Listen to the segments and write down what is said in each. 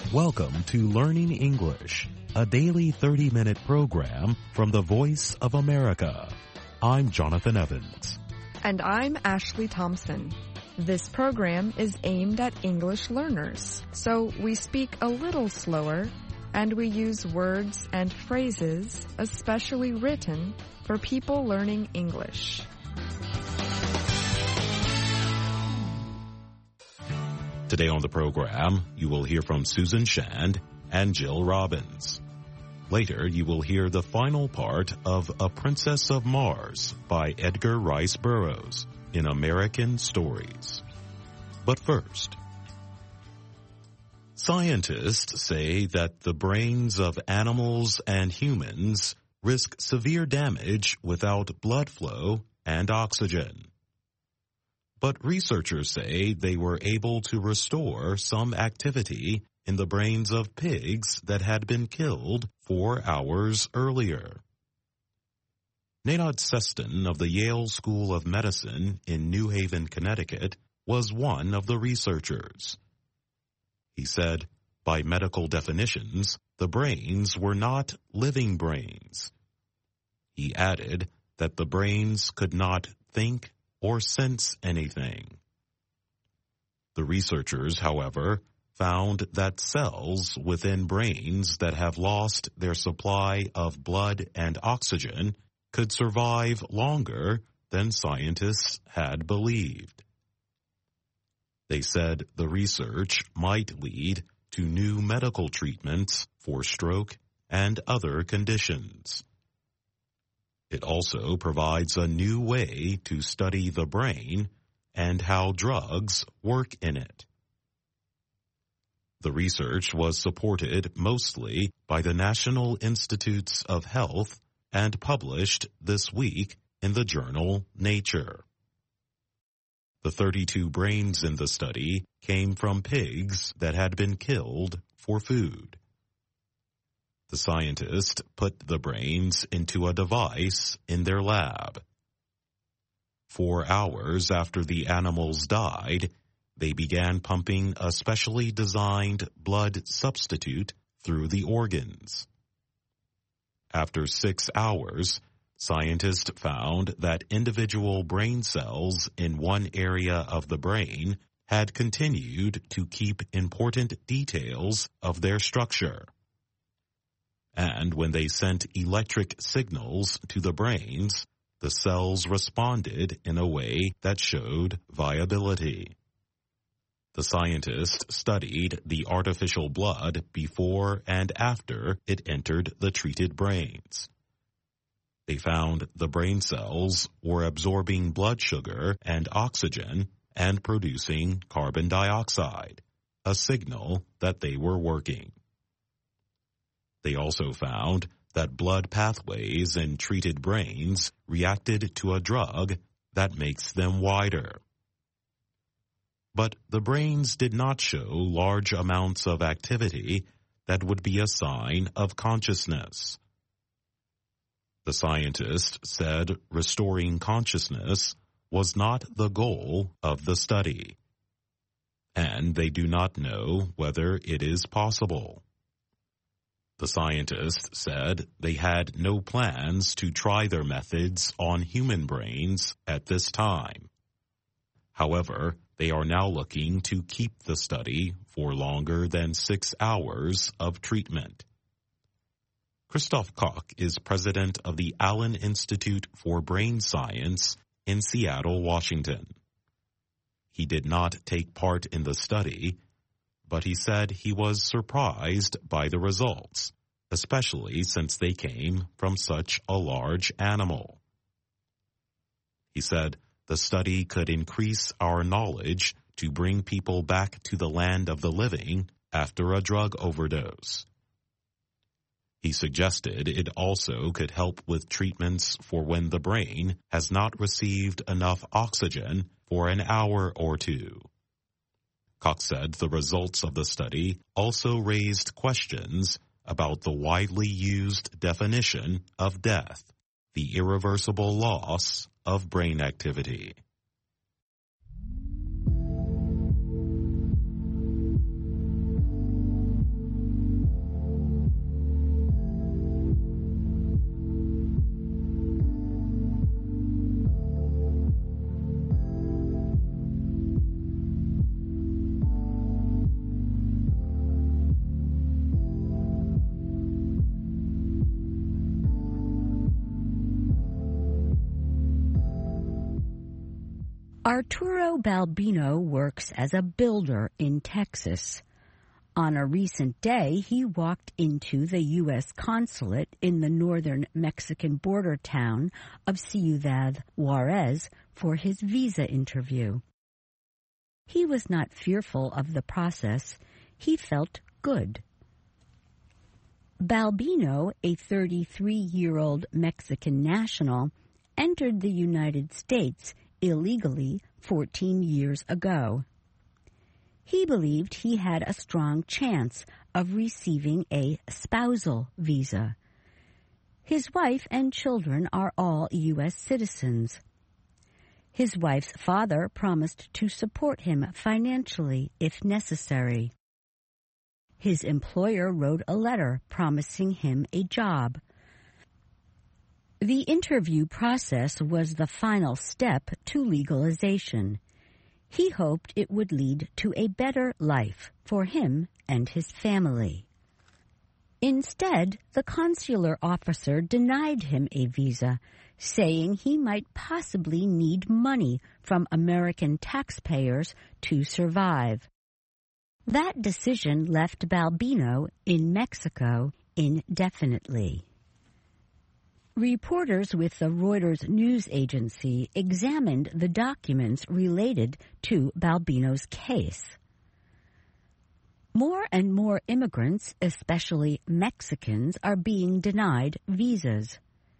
Welcome to Learning English, a daily 30-minute program from the Voice of America. I'm Jonathan Evans. And I'm Ashley Thompson. This program is aimed at English learners, so we speak a little slower and we use words and phrases especially written for people learning English. Today on the program, you will hear from Susan Shand and Jill Robbins. Later, you will hear the final part of A Princess of Mars by Edgar Rice Burroughs in American Stories. But first, scientists say that the brains of animals and humans risk severe damage without blood flow and oxygen. But researchers say they were able to restore some activity in the brains of pigs that had been killed 4 hours earlier. Nenad Seston of the Yale School of Medicine in New Haven, Connecticut, was one of the researchers. He said, by medical definitions, the brains were not living brains. He added that the brains could not think or sense anything. The researchers, however, found that cells within brains that have lost their supply of blood and oxygen could survive longer than scientists had believed. They said the research might lead to new medical treatments for stroke and other conditions. It also provides a new way to study the brain and how drugs work in it. The research was supported mostly by the National Institutes of Health and published this week in the journal Nature. The 32 brains in the study came from pigs that had been killed for food. The scientists put the brains into a device in their lab. 4 hours after the animals died, they began pumping a specially designed blood substitute through the organs. After 6 hours, scientists found that individual brain cells in one area of the brain had continued to keep important details of their structure. And when they sent electric signals to the brains, the cells responded in a way that showed viability. The scientists studied the artificial blood before and after it entered the treated brains. They found the brain cells were absorbing blood sugar and oxygen and producing carbon dioxide, a signal that they were working. They also found that blood pathways in treated brains reacted to a drug that makes them wider. But the brains did not show large amounts of activity that would be a sign of consciousness. The scientists said restoring consciousness was not the goal of the study, and they do not know whether it is possible. The scientists said they had no plans to try their methods on human brains at this time. However, they are now looking to keep the study for longer than 6 hours of treatment. Christoph Koch is president of the Allen Institute for Brain Science in Seattle, Washington. He did not take part in the study, but he said he was surprised by the results, especially since they came from such a large animal. He said the study could increase our knowledge to bring people back to the land of the living after a drug overdose. He suggested it also could help with treatments for when the brain has not received enough oxygen for an hour or two. Koch said the results of the study also raised questions about the widely used definition of death, the irreversible loss of brain activity. Arturo Balbino works as a builder in Texas. On a recent day, he walked into the U.S. consulate in the northern Mexican border town of Ciudad Juarez for his visa interview. He was not fearful of the process. He felt good. Balbino, a 33-year-old Mexican national, entered the United States illegally 14 years ago. He believed he had a strong chance of receiving a spousal visa. His wife and children are all U.S. citizens. His wife's father promised to support him financially if necessary. His employer wrote a letter promising him a job. The interview process was the final step to legalization. He hoped it would lead to a better life for him and his family. Instead, the consular officer denied him a visa, saying he might possibly need money from American taxpayers to survive. That decision left Balbino in Mexico indefinitely. Reporters with the Reuters news agency examined the documents related to Balbino's case. More and more immigrants, especially Mexicans, are being denied visas.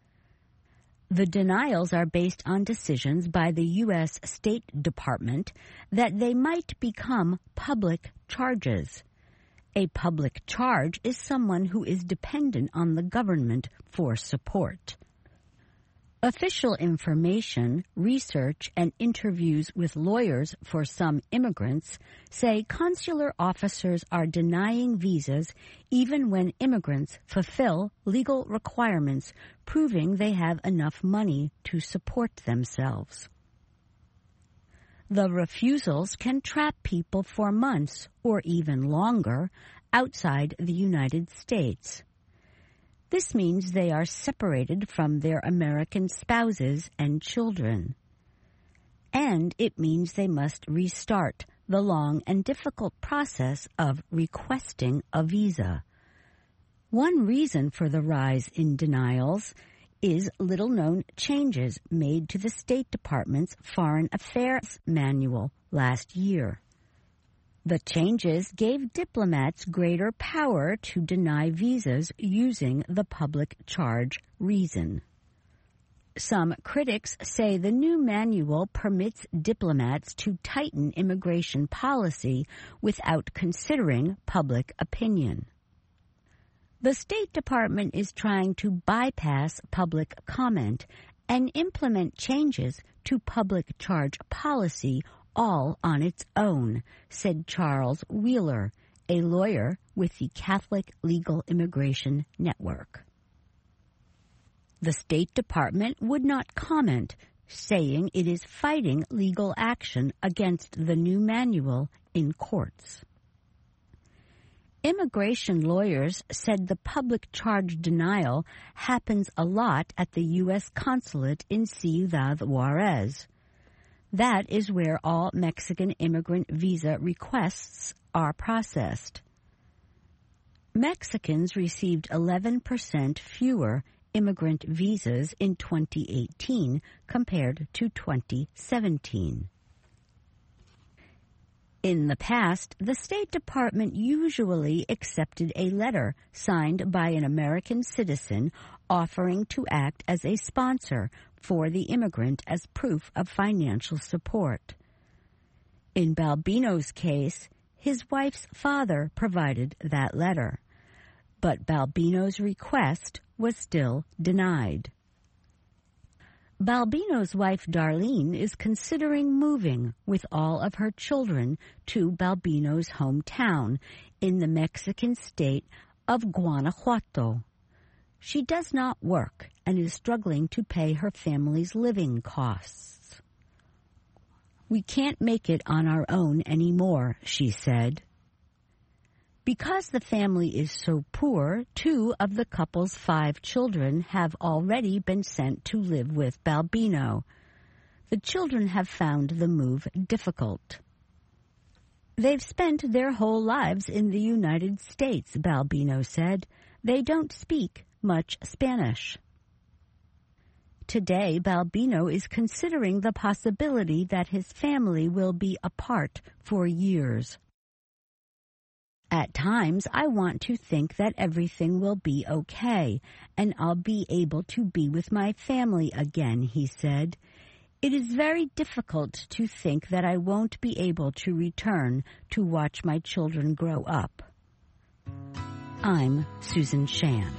The denials are based on decisions by the U.S. State Department that they might become public charges. A public charge is someone who is dependent on the government for support. Official information, research, and interviews with lawyers for some immigrants say consular officers are denying visas even when immigrants fulfill legal requirements proving they have enough money to support themselves. The refusals can trap people for months or even longer outside the United States. This means they are separated from their American spouses and children. And it means they must restart the long and difficult process of requesting a visa. One reason for the rise in denials is little-known changes made to the State Department's Foreign Affairs Manual last year. The changes gave diplomats greater power to deny visas using the public charge reason. Some critics say the new manual permits diplomats to tighten immigration policy without considering public opinion. The State Department is trying to bypass public comment and implement changes to public charge policy all on its own, said Charles Wheeler, a lawyer with the Catholic Legal Immigration Network. The State Department would not comment, saying it is fighting legal action against the new manual in courts. Immigration lawyers said the public charge denial happens a lot at the U.S. consulate in Ciudad Juarez. That is where all Mexican immigrant visa requests are processed. Mexicans received 11% fewer immigrant visas in 2018 compared to 2017. In the past, the State Department usually accepted a letter signed by an American citizen offering to act as a sponsor for the immigrant as proof of financial support. In Balbino's case, his wife's father provided that letter, but Balbino's request was still denied. Balbino's wife Darlene is considering moving with all of her children to Balbino's hometown in the Mexican state of Guanajuato. She does not work and is struggling to pay her family's living costs. "We can't make it on our own anymore," she said. Because the family is so poor, 2 of the couple's 5 children have already been sent to live with Balbino. The children have found the move difficult. They've spent their whole lives in the United States, Balbino said. They don't speak much Spanish. Today, Balbino is considering the possibility that his family will be apart for years. At times, I want to think that everything will be okay, and I'll be able to be with my family again, he said. It is very difficult to think that I won't be able to return to watch my children grow up. I'm Susan Shand.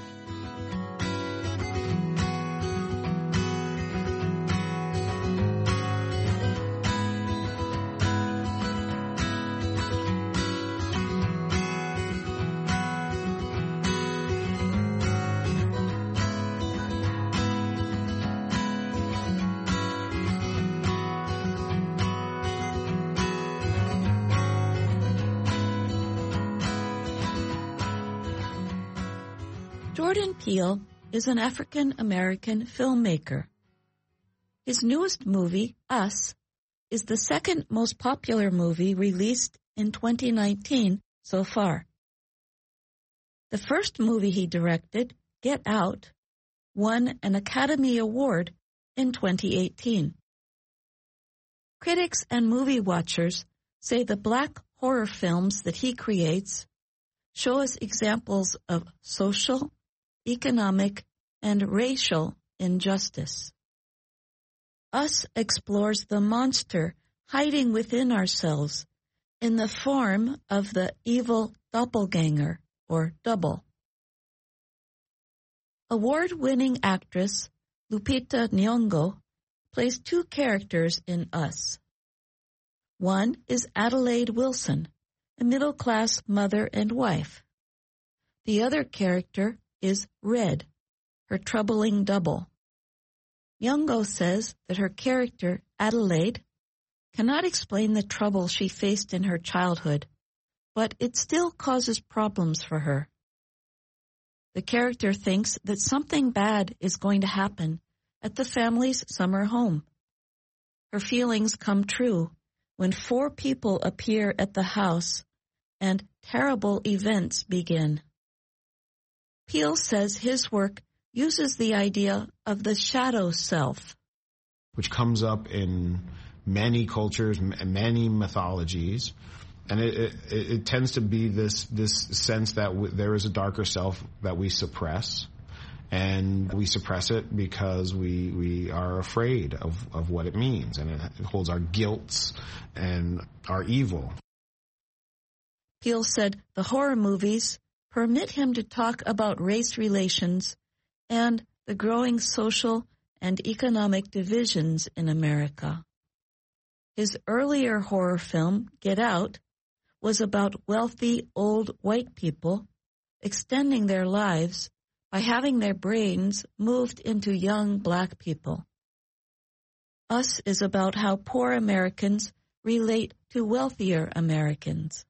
Jordan Peele is an African-American filmmaker. His newest movie, Us, is the second most popular movie released in 2019 so far. The first movie he directed, Get Out, won an Academy Award in 2018. Critics and movie watchers say the black horror films that he creates show us examples of social, economic, and racial injustice. Us explores the monster hiding within ourselves in the form of the evil doppelganger, or double. Award-winning actress Lupita Nyong'o plays two characters in Us. One is Adelaide Wilson, a middle-class mother and wife. The other character is Red, her troubling double. Nyong'o says that her character, Adelaide, cannot explain the trouble she faced in her childhood, but it still causes problems for her. The character thinks that something bad is going to happen at the family's summer home. Her feelings come true when 4 people appear at the house and terrible events begin. Peele says his work uses the idea of the shadow self, which comes up in many cultures, many mythologies, and it tends to be this sense that there is a darker self that we suppress, and we suppress it because we are afraid of what it means, and it holds our guilt and our evil. Peele said the horror movies permit him to talk about race relations and the growing social and economic divisions in America. His earlier horror film, Get Out, was about wealthy old white people extending their lives by having their brains moved into young black people. Us is about how poor Americans relate to wealthier Americans.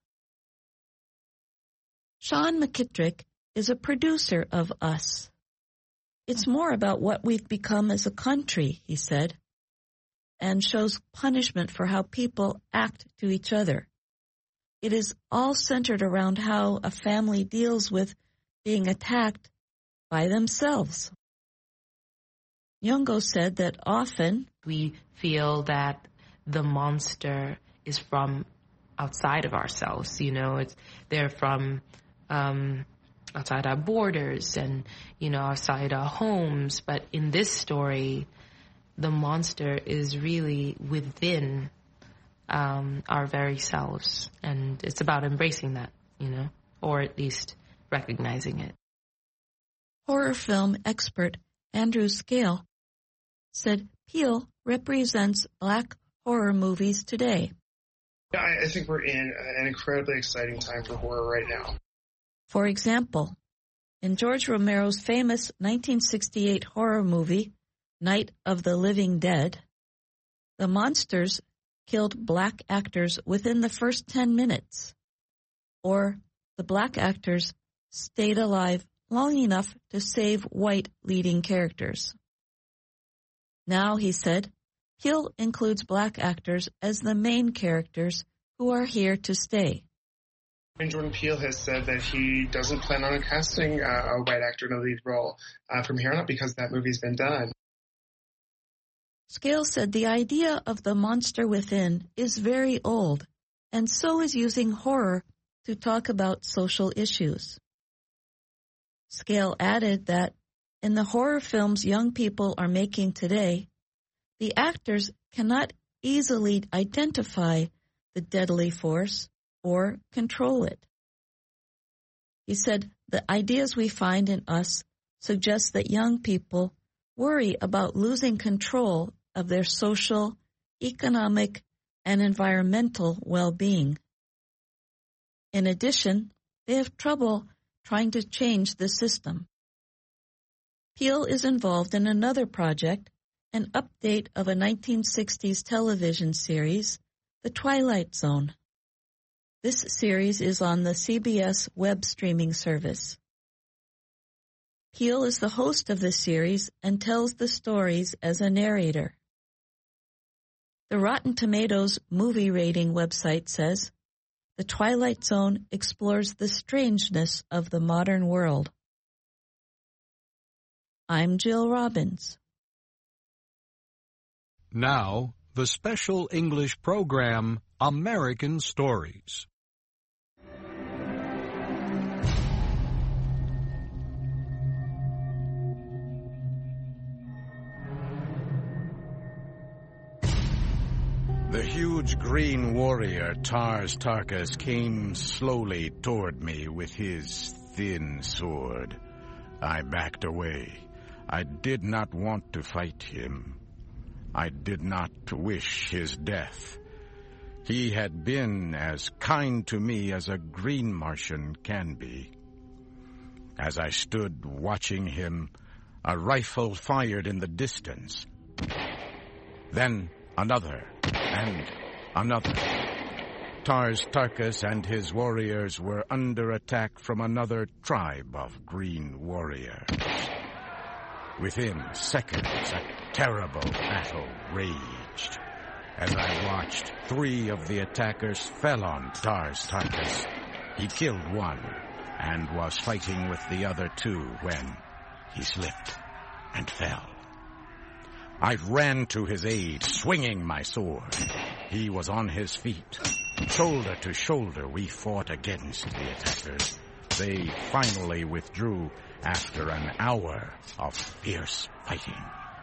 Sean McKittrick is a producer of Us. It's more about what we've become as a country, he said, and shows punishment for how people act to each other. It is all centered around how a family deals with being attacked by themselves. Nyong'o said that often we feel that the monster is from outside of ourselves. They're from outside our borders and, outside our homes. But in this story, the monster is really within our very selves. And it's about embracing that, or at least recognizing it. Horror film expert Andrew Scale said Peele represents black horror movies today. I think we're in an incredibly exciting time for horror right now. For example, in George Romero's famous 1968 horror movie, Night of the Living Dead, the monsters killed black actors within the first 10 minutes, or the black actors stayed alive long enough to save white leading characters. Now, he said, Peel includes black actors as the main characters who are here to stay. And Jordan Peele has said that he doesn't plan on casting a white actor in a lead role from here on out because that movie's been done. Scales said the idea of the monster within is very old, and so is using horror to talk about social issues. Scale added that in the horror films young people are making today, the actors cannot easily identify the deadly force or control it. He said, the ideas we find in us suggest that young people worry about losing control of their social, economic, and environmental well-being. In addition, they have trouble trying to change the system. Peele is involved in another project, an update of a 1960s television series, The Twilight Zone. This series is on the CBS web streaming service. Peele is the host of the series and tells the stories as a narrator. The Rotten Tomatoes movie rating website says, The Twilight Zone explores the strangeness of the modern world. I'm Jill Robbins. Now, the special English program, American Stories. The huge green warrior Tars Tarkas came slowly toward me with his thin sword. I backed away. I did not want to fight him. I did not wish his death. He had been as kind to me as a green Martian can be. As I stood watching him, a rifle fired in the distance. Then another, and another. Tars Tarkas and his warriors were under attack from another tribe of green warriors. Within seconds, a terrible battle raged. As I watched, 3 of the attackers fell on Tars Tarkas. He killed one and was fighting with the other 2 when he slipped and fell. I ran to his aid, swinging my sword. He was on his feet. Shoulder to shoulder, we fought against the attackers. They finally withdrew after an hour of fierce fighting.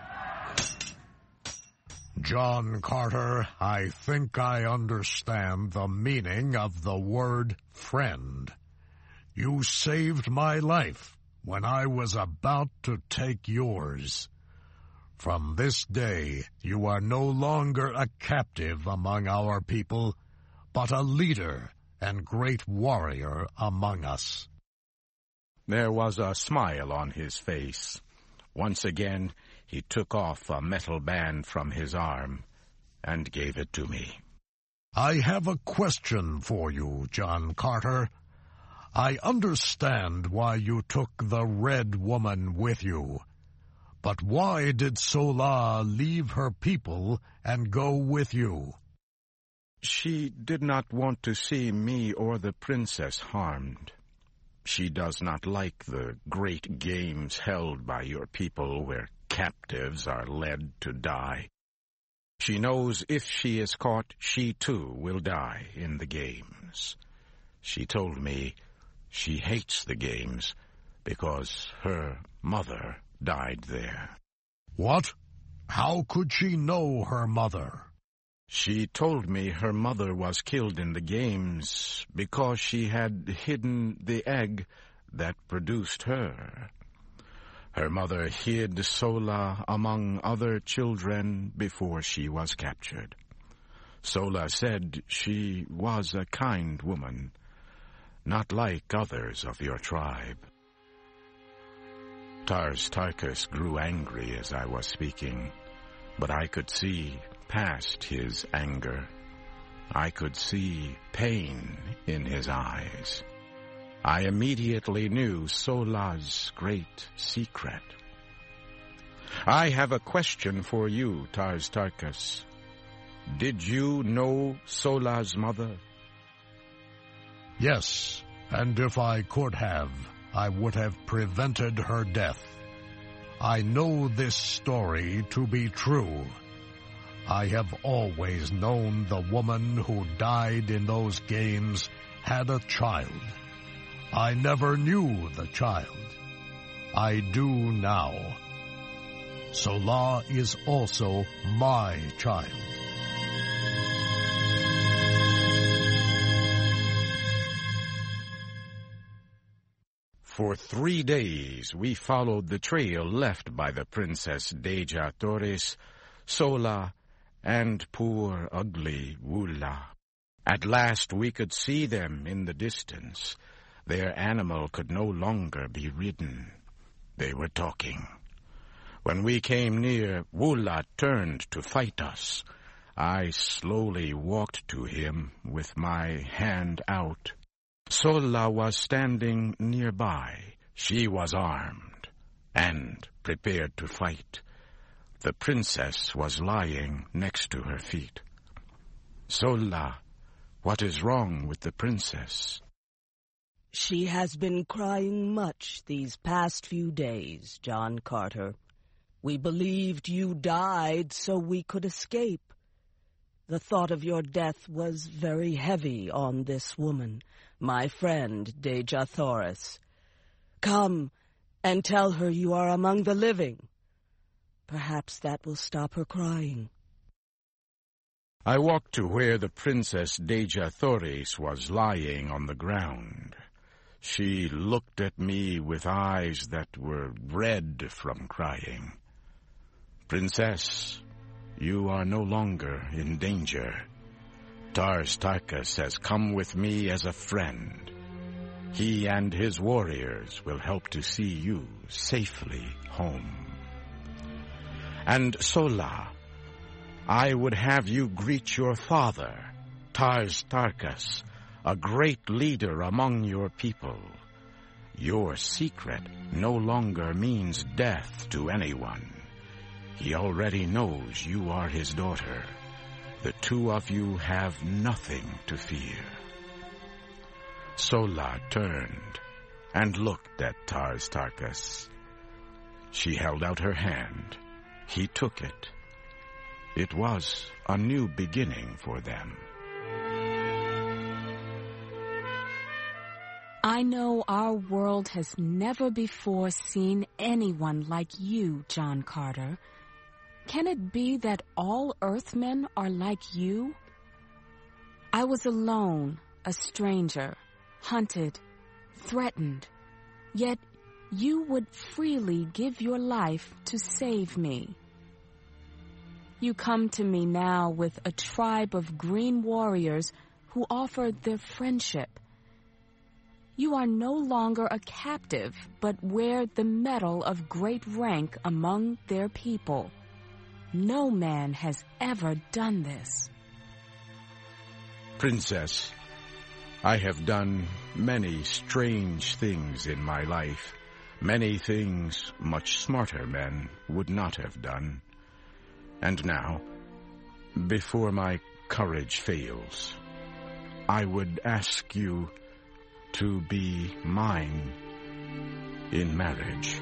John Carter, I think I understand the meaning of the word friend. You saved my life when I was about to take yours. From this day, you are no longer a captive among our people, but a leader and great warrior among us. There was a smile on his face. Once again, he took off a metal band from his arm and gave it to me. I have a question for you, John Carter. I understand why you took the Red Woman with you. But why did Sola leave her people and go with you? She did not want to see me or the princess harmed. She does not like the great games held by your people where captives are led to die. She knows if she is caught, she too will die in the games. She told me she hates the games because her mother died there. What? How could she know her mother? She told me her mother was killed in the games because she had hidden the egg that produced her. Her mother hid Sola among other children before she was captured. Sola said she was a kind woman, not like others of your tribe. Tars Tarkas grew angry as I was speaking, but I could see past his anger. I could see pain in his eyes. I immediately knew Sola's great secret. I have a question for you, Tars Tarkas. Did you know Sola's mother? Yes, and if I could have, I would have prevented her death. I know this story to be true. I have always known the woman who died in those games had a child. I never knew the child. I do now. Sola is also my child. For 3 days we followed the trail left by the Princess Dejah Thoris, Sola, and poor ugly Wulla. At last we could see them in the distance. Their animal could no longer be ridden. They were talking. When we came near, Wulla turned to fight us. I slowly walked to him with my hand out. Sola was standing nearby. She was armed and prepared to fight. The princess was lying next to her feet. Sola, what is wrong with the princess? She has been crying much these past few days, John Carter. We believed you died so we could escape. The thought of your death was very heavy on this woman, my friend Dejah Thoris. Come and tell her you are among the living. Perhaps that will stop her crying. I walked to where the Princess Dejah Thoris was lying on the ground. She looked at me with eyes that were red from crying. Princess, you are no longer in danger. Tars Tarkas has come with me as a friend. He and his warriors will help to see you safely home. And Sola, I would have you greet your father, Tars Tarkas, a great leader among your people. Your secret no longer means death to anyone. He already knows you are his daughter. The two of you have nothing to fear. Sola turned and looked at Tars Tarkas. She held out her hand. He took it. It was a new beginning for them. I know our world has never before seen anyone like you, John Carter. Can it be that all Earthmen are like you? I was alone, a stranger, hunted, threatened, yet you would freely give your life to save me. You come to me now with a tribe of green warriors who offer their friendship. You are no longer a captive, but wear the medal of great rank among their people. No man has ever done this. Princess, I have done many strange things in my life, many things much smarter men would not have done. And now, before my courage fails, I would ask you to be mine in marriage.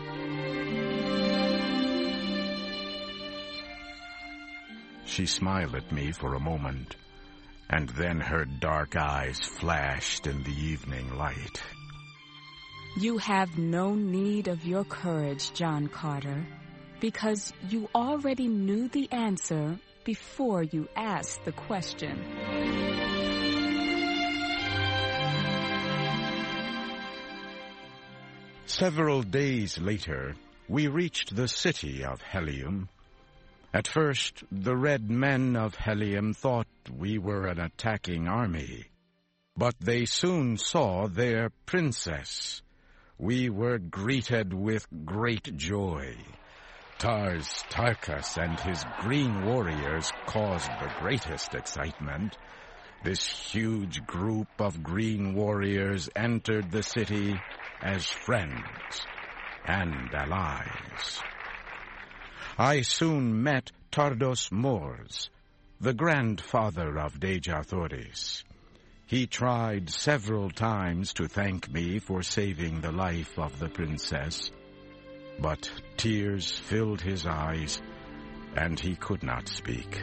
She smiled at me for a moment, and then her dark eyes flashed in the evening light. You have no need of your courage, John Carter, because you already knew the answer before you asked the question. Several days later, we reached the city of Helium. At first, the red men of Helium thought we were an attacking army, but they soon saw their princess. We were greeted with great joy. Tars Tarkas and his green warriors caused the greatest excitement. This huge group of green warriors entered the city as friends and allies. I soon met Tardos Mors, the grandfather of Dejah Thoris. He tried several times to thank me for saving the life of the princess, but tears filled his eyes, and he could not speak.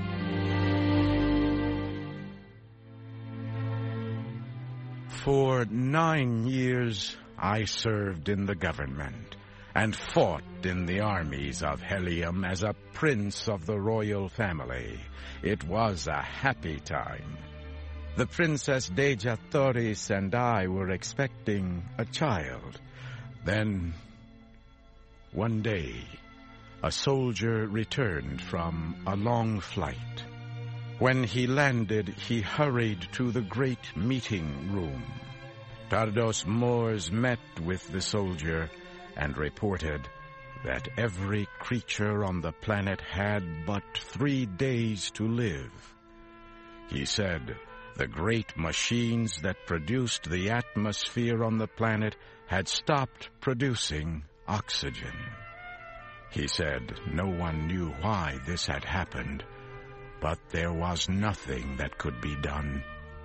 For 9 years I served in the government, and fought in the armies of Helium as a prince of the royal family. It was a happy time. The Princess Dejah Thoris and I were expecting a child. Then, one day, a soldier returned from a long flight. When he landed, he hurried to the great meeting room. Tardos Mors met with the soldier and reported that every creature on the planet had but 3 days to live. He said the great machines that produced the atmosphere on the planet had stopped producing oxygen. He said no one knew why this had happened, but there was nothing that could be done.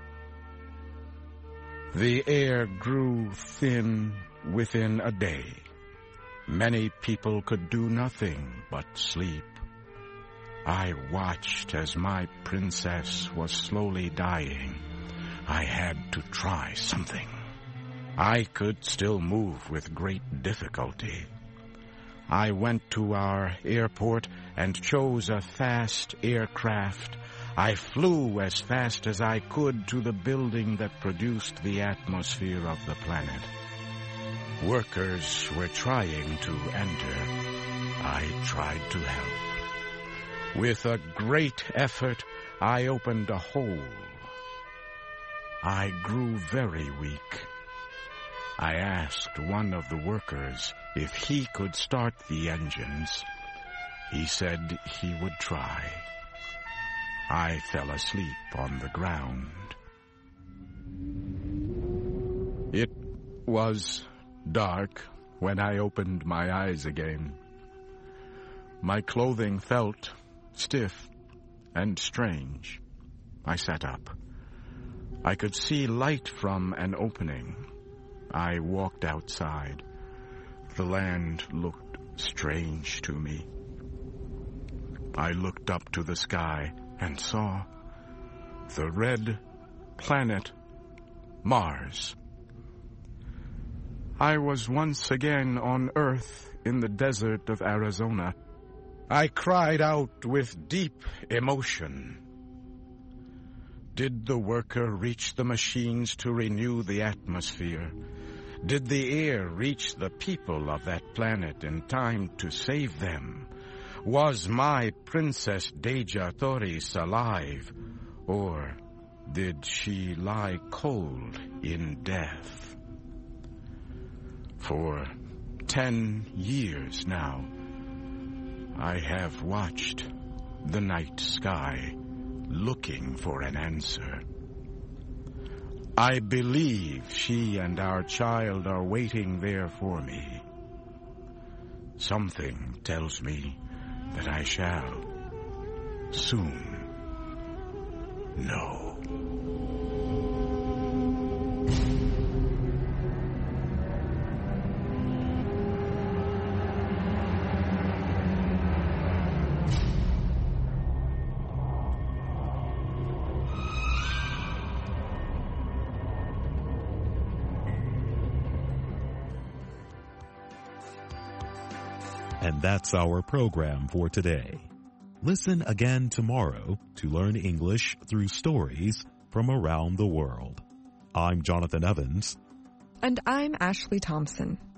The air grew thin within a day. Many people could do nothing but sleep. I watched as my princess was slowly dying. I had to try something. I could still move with great difficulty. I went to our airport and chose a fast aircraft. I flew as fast as I could to the building that produced the atmosphere of the planet. Workers were trying to enter. I tried to help. With a great effort, I opened a hole. I grew very weak. I asked one of the workers if he could start the engines. He said he would try. I fell asleep on the ground. It was dark when I opened my eyes again. My clothing felt stiff and strange. I sat up. I could see light from an opening. I walked outside. The land looked strange to me. I looked up to the sky and saw the red planet Mars. I was once again on Earth in the desert of Arizona. I cried out with deep emotion. Did the worker reach the machines to renew the atmosphere? Did the air reach the people of that planet in time to save them? Was my Princess Dejah Thoris alive, or did she lie cold in death? For 10 years now, I have watched the night sky looking for an answer. I believe she and our child are waiting there for me. Something tells me that I shall soon know. And that's our program for today. Listen again tomorrow to learn English through stories from around the world. I'm Jonathan Evans. And I'm Ashley Thompson.